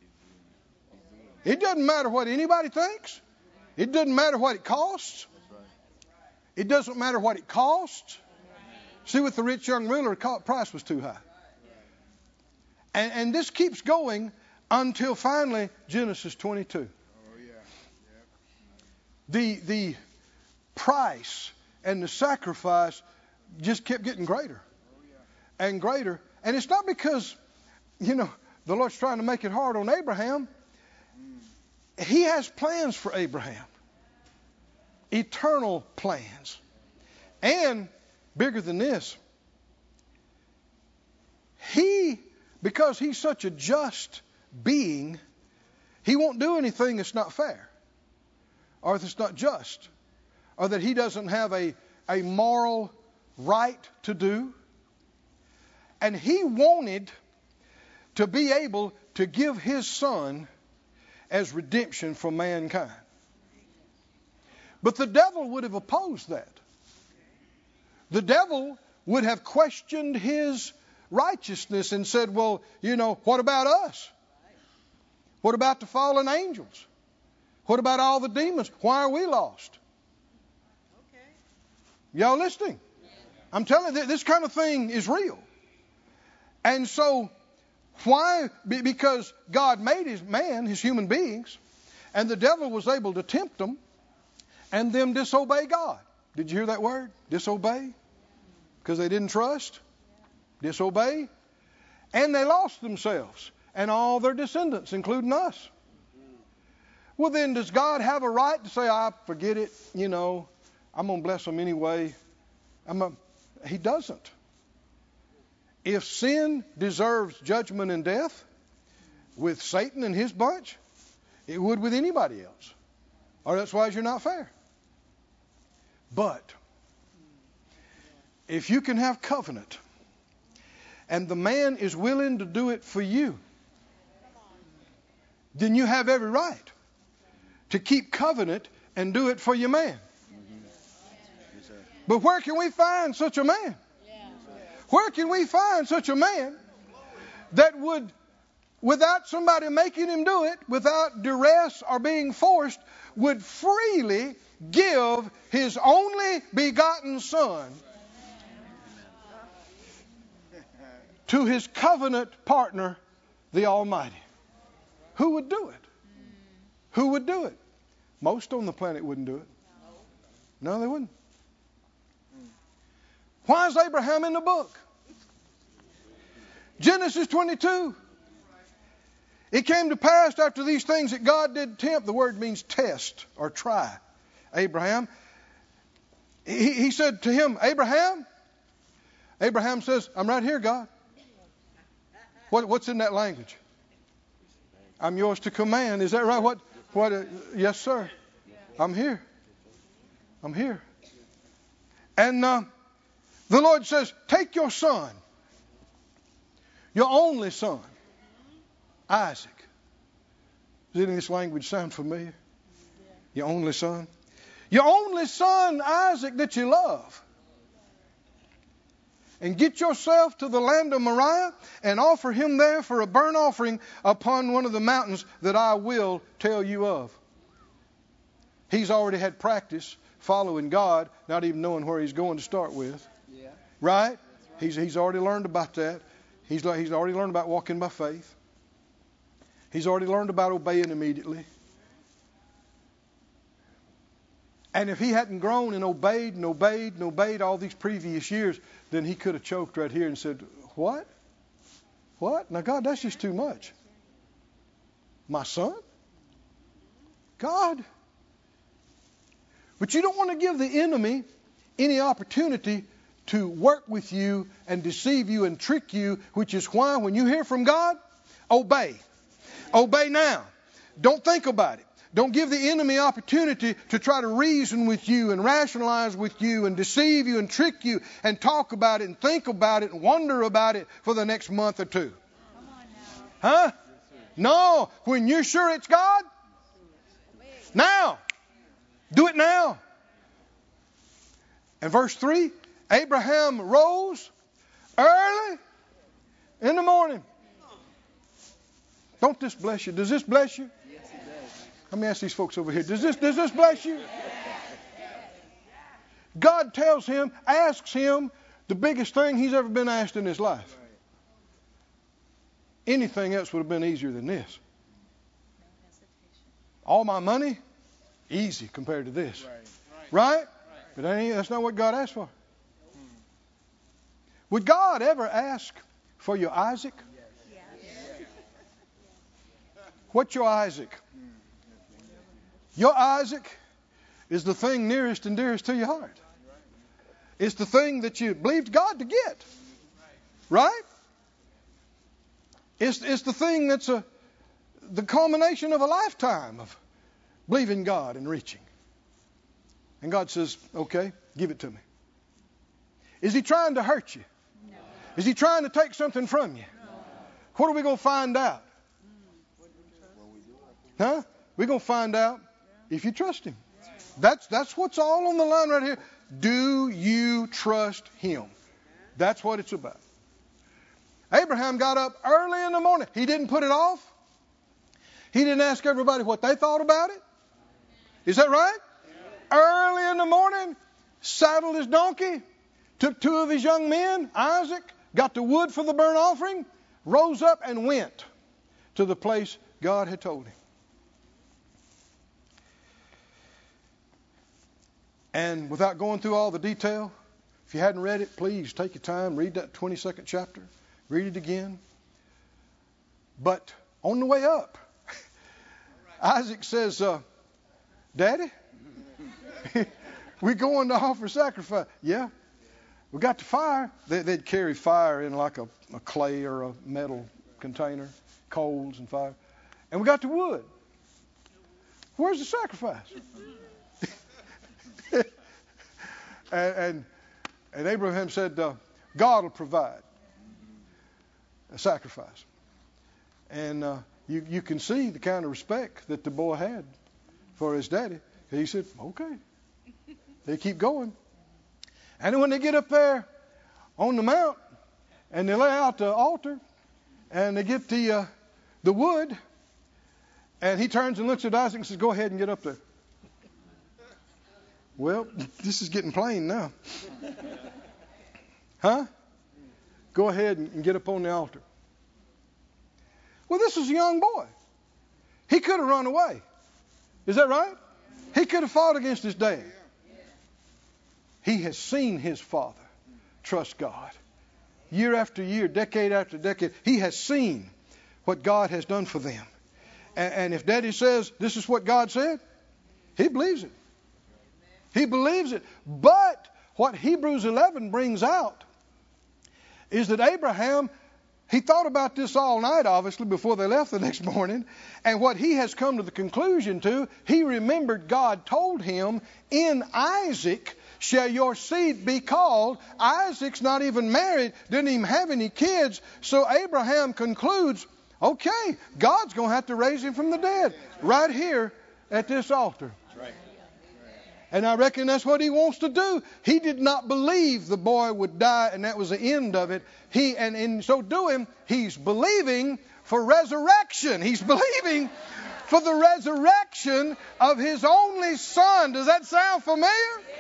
it doesn't matter what anybody thinks. It doesn't matter what it costs. It doesn't matter what it costs. See, with the rich young ruler, the price was too high. And this keeps going until finally Genesis 22. The price and the sacrifice just kept getting greater and greater. And it's not because, the Lord's trying to make it hard on Abraham. He has plans for Abraham. Eternal plans. And bigger than this, because he's such a just being, he won't do anything that's not fair, or that's not just, or that he doesn't have a moral right to do. And he wanted to be able to give his son as redemption for mankind. But the devil would have opposed that. The devil would have questioned his righteousness and said, well, what about us? What about the fallen angels? What about all the demons? Why are we lost? Y'all listening? I'm telling you, this kind of thing is real. And so, why? Because God made his human beings, and the devil was able to tempt them and them disobey God. Did you hear that word? Disobey? Because they didn't trust? Disobey? And they lost themselves and all their descendants, including us. Well, then, does God have a right to say, forget it, I'm going to bless them anyway? He doesn't. If sin deserves judgment and death with Satan and his bunch, it would with anybody else. Or that's why you're not fair. But if you can have covenant and the man is willing to do it for you, then you have every right to keep covenant and do it for your man. But where can we find such a man? Where can we find such a man that would, without somebody making him do it, without duress or being forced, would freely give his only begotten son to his covenant partner, the Almighty? Who would do it? Who would do it? Most on the planet wouldn't do it. No, they wouldn't. Why is Abraham in the book? Genesis 22. It came to pass after these things that God did tempt. The word means test or try. Abraham. He said to him, Abraham. Abraham says, I'm right here, God. What's in that language? I'm yours to command. Is that right? What? Yes, sir. I'm here. I'm here. And the Lord says, take your son, your only son, Isaac. Does any of this language sound familiar? Your only son. Your only son, Isaac, that you love. And get yourself to the land of Moriah and offer him there for a burnt offering upon one of the mountains that I will tell you of. He's already had practice following God, not even knowing where he's going to start with. Yeah. Right? He's already learned about that. He's already learned about walking by faith. He's already learned about obeying immediately. And if he hadn't grown and obeyed and obeyed and obeyed all these previous years, then he could have choked right here and said, what? What? Now, God, that's just too much. My son? God? But you don't want to give the enemy any opportunity to work with you and deceive you and trick you, which is why when you hear from God, obey. Obey now. Don't think about it. Don't give the enemy opportunity to try to reason with you and rationalize with you and deceive you and trick you and talk about it and think about it and wonder about it for the next month or two. Huh? No. When you're sure it's God, now. Do it now. And verse 3, Abraham rose early in the morning. Don't this bless you? Does this bless you?
Yes, it does.
Let me ask these folks over here. Does this bless you? God tells him, asks him the biggest thing he's ever been asked in his life. Anything else would have been easier than this. All my money? Easy compared to this. Right? But that's not what God asked for. Would God ever ask for your Isaac? What's your Isaac? Your Isaac is the thing nearest and dearest to your heart. It's the thing that you believed God to get. Right? It's the thing that's the culmination of a lifetime of believing God and reaching. And God says, okay, give it to me. Is he trying to hurt you? No. Is he trying to take something from you? No. What are we going to find out? Huh? We're going to find out if you trust him. That's what's all on the line right here. Do you trust him? That's what it's about. Abraham got up early in the morning. He didn't put it off. He didn't ask everybody what they thought about it. Is that right? Early in the morning, saddled his donkey, took two of his young men, Isaac, got the wood for the burnt offering, rose up and went to the place God had told him. And without going through all the detail, if you hadn't read it, please take your time, read that 22nd chapter, read it again. But on the way up, Isaac says, Daddy, we going to offer sacrifice. Yeah. We got the fire. They'd carry fire in like a clay or a metal container, coals and fire. And we got the wood. Where's the sacrifice? and Abraham said, God will provide a sacrifice. And you can see the kind of respect that the boy had for his daddy. He said, okay. They keep going. And when they get up there on the mount and they lay out the altar and they get the wood, and he turns and looks at Isaac and says, go ahead and get up there. Well, this is getting plain now. Huh? Go ahead and get up on the altar. Well, this is a young boy. He could have run away. Is that right? He could have fought against his dad. He has seen his father trust God. Year after year, decade after decade, he has seen what God has done for them. And if Daddy says this is what God said, he believes it. He believes it. But what Hebrews 11 brings out is that Abraham, he thought about this all night, obviously, before they left the next morning. And what he has come to the conclusion to, he remembered God told him, in Isaac shall your seed be called. Isaac's not even married, didn't even have any kids. So Abraham concludes, okay, God's going to have to raise him from the dead right here at this altar. And I reckon that's what he wants to do. He did not believe the boy would die and that was the end of it. And in so doing, he's believing for resurrection. He's believing for the resurrection of His only Son. Does that sound familiar?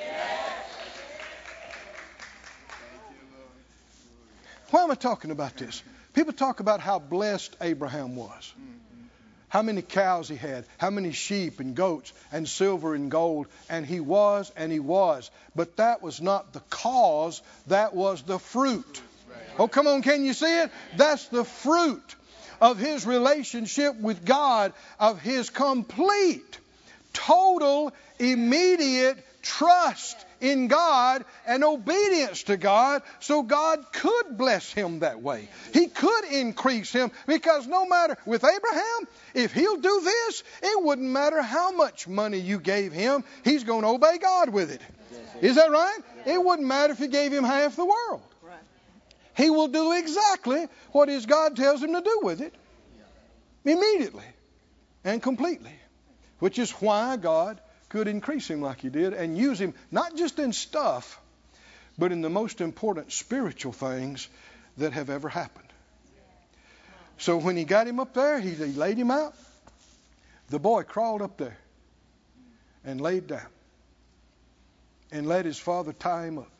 Why am I talking about this? People talk about how blessed Abraham was. How many cows he had, how many sheep and goats and silver and gold. And he was. But that was not the cause, that was the fruit. Oh, come on, can you see it? That's the fruit of his relationship with God, of his complete, total, immediate trust in God and obedience to God, so God could bless him that way. He could increase him, because no matter, with Abraham, if he'll do this, it wouldn't matter how much money you gave him, he's going to obey God with it. Is that right? It wouldn't matter if you gave him half the world. He will do exactly what his God tells him to do with it, immediately and completely, which is why God could increase him like he did and use him not just in stuff, but in the most important spiritual things that have ever happened. So when he got him up there, he laid him out. The boy crawled up there and laid down and let his father tie him up.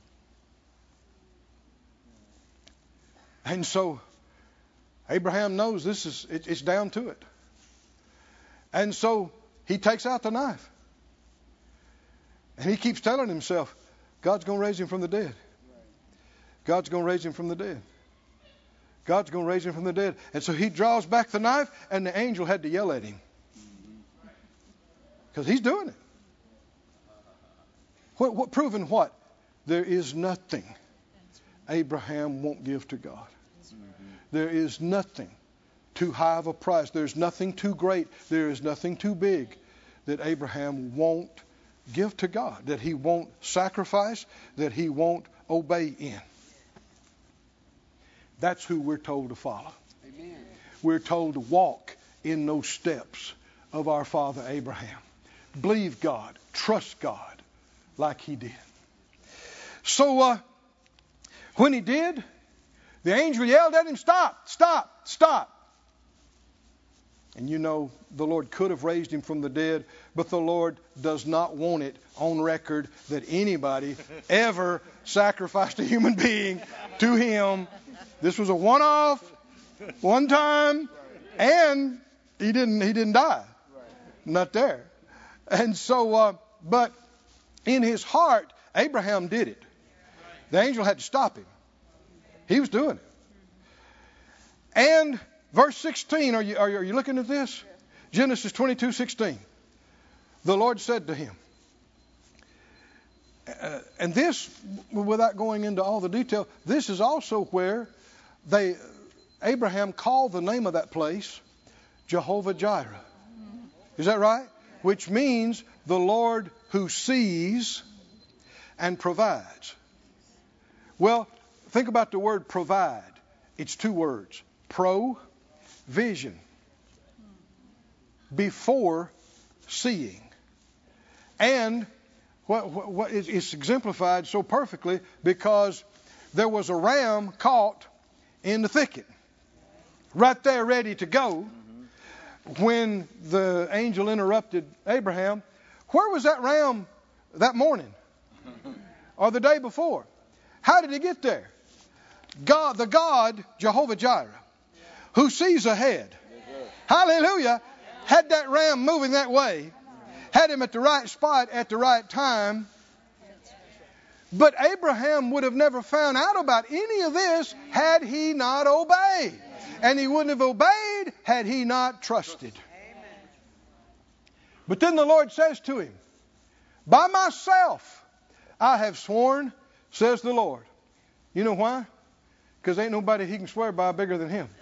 And so Abraham knows it's down to it. And so he takes out the knife. And he keeps telling himself, God's going to raise him from the dead. God's going to raise him from the dead. God's going to raise him from the dead. And so he draws back the knife, and the angel had to yell at him. Because he's doing it. Proving what? There is nothing Abraham won't give to God. There is nothing too high of a price. There's nothing too great. There is nothing too big that Abraham won't give to God, that he won't sacrifice, that he won't obey in. That's who we're told to follow. Amen. We're told to walk in those steps of our father Abraham. Believe God, trust God like he did. So when he did, the angel yelled at him, stop, stop, stop. And you know, the Lord could have raised him from the dead, but the Lord does not want it on record that anybody ever sacrificed a human being to him. This was a one-off, one time, and he didn't die. Not there. And so, but in his heart, Abraham did it. The angel had to stop him. He was doing it. And verse 16, are you looking at this? Genesis 22:16. The Lord said to him, and this, without going into all the detail, this is also where Abraham called the name of that place Jehovah Jireh. Is that right? Which means the Lord who sees and provides. Well, think about the word provide. It's two words. Provision. Before seeing. And what it's exemplified so perfectly because there was a ram caught in the thicket. Right there ready to go. When the angel interrupted Abraham, where was that ram that morning? Or the day before? How did he get there? God, the God, Jehovah Jireh, who sees ahead. Hallelujah. Had that ram moving that way. Had him at the right spot at the right time. But Abraham would have never found out about any of this had he not obeyed. And he wouldn't have obeyed had he not trusted. But then the Lord says to him, by myself I have sworn, says the Lord. You know why? Because ain't nobody he can swear by bigger than him.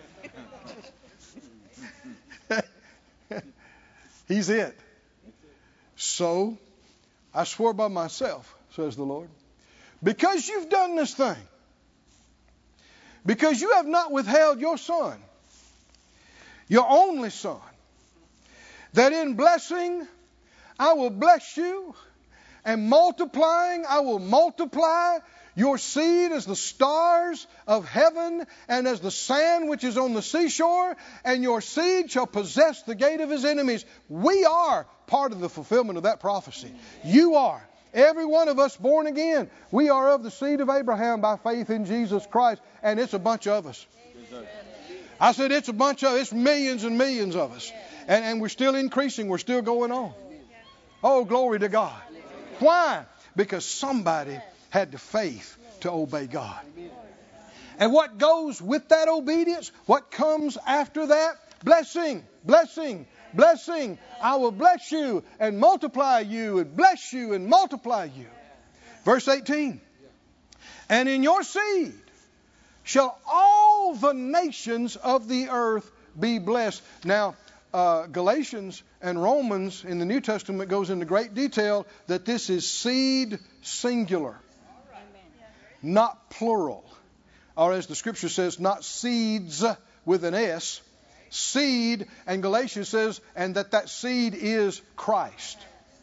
He's it. So I swore by myself, says the Lord, because you've done this thing, because you have not withheld your son, your only son, that in blessing I will bless you, and multiplying I will multiply Your seed as the stars of heaven and as the sand which is on the seashore, and your seed shall possess the gate of his enemies. We are part of the fulfillment of that prophecy. You are. Every one of us born again, we are of the seed of Abraham by faith in Jesus Christ, and it's a bunch of us. I said it's millions and millions of us. And we're still increasing, we're still going on. Oh, glory to God. Why? Because somebody had the faith to obey God. And what goes with that obedience? What comes after that? Blessing, blessing, blessing. I will bless you and multiply you and bless you and multiply you. Verse 18. And in your seed shall all the nations of the earth be blessed. Now, Galatians and Romans in the New Testament goes into great detail that this is seed singular, not plural. Or as the Scripture says, not seeds with an S. Seed, and Galatians says, and that seed is Christ.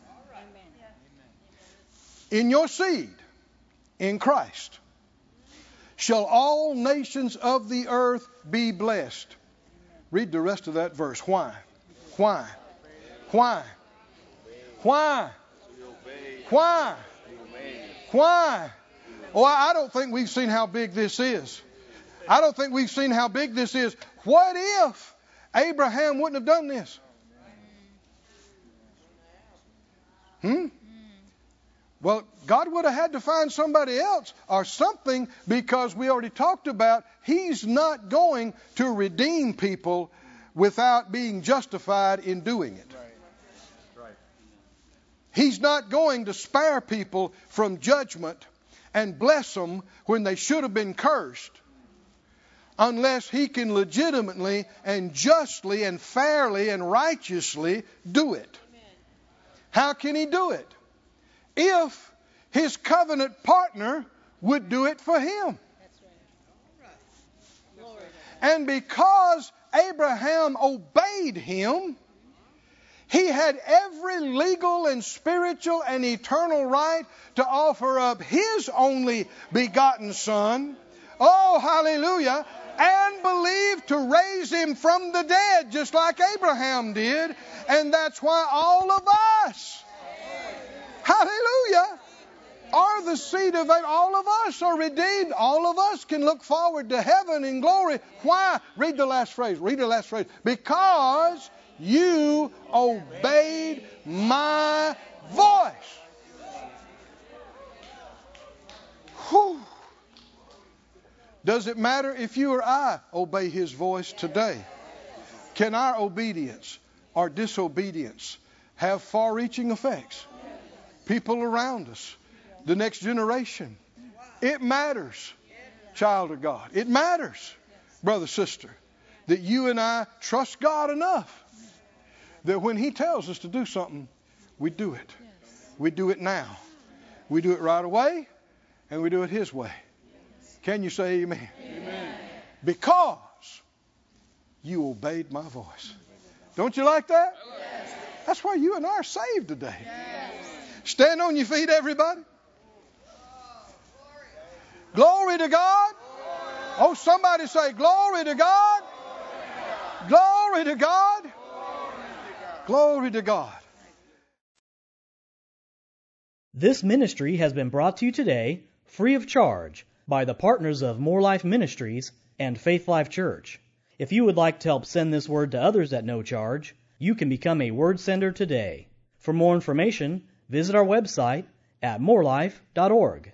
In your seed, in Christ, shall all nations of the earth be blessed. Read the rest of that verse. Why? Why? Why? Why? Why? Why? Oh, I don't think we've seen how big this is. I don't think we've seen how big this is. What if Abraham wouldn't have done this? Well, God would have had to find somebody else or something, because we already talked about He's not going to redeem people without being justified in doing it. He's not going to spare people from judgment and bless them when they should have been cursed, unless He can legitimately and justly and fairly and righteously do it. How can He do it? If His covenant partner would do it for Him. And because Abraham obeyed Him, he had every legal and spiritual and eternal right to offer up His only begotten Son. Oh, hallelujah. And believe to raise Him from the dead, just like Abraham did. And that's why all of us, hallelujah, are the seed of Abraham. All of us are redeemed. All of us can look forward to heaven in glory. Why? Read the last phrase. Read the last phrase. Because you obeyed my voice. Whew. Does it matter if you or I obey His voice today? Can our obedience or disobedience have far-reaching effects? People around us, the next generation. It matters, child of God. It matters, brother, sister, that you and I trust God enough that when He tells us to do something, we do it. We do it now. We do it right away, and we do it His way. Can you say amen? Amen. Because you obeyed my voice. Don't you like that? Yes. That's why you and I are saved today. Yes. Stand on your feet, everybody. Glory to God. Oh, somebody say, glory to God. Glory to God. Glory to God.
This ministry has been brought to you today free of charge by the partners of More Life Ministries and Faith Life Church. If you would like to help send this word to others at no charge, you can become a word sender today. For more information, visit our website at morelife.org.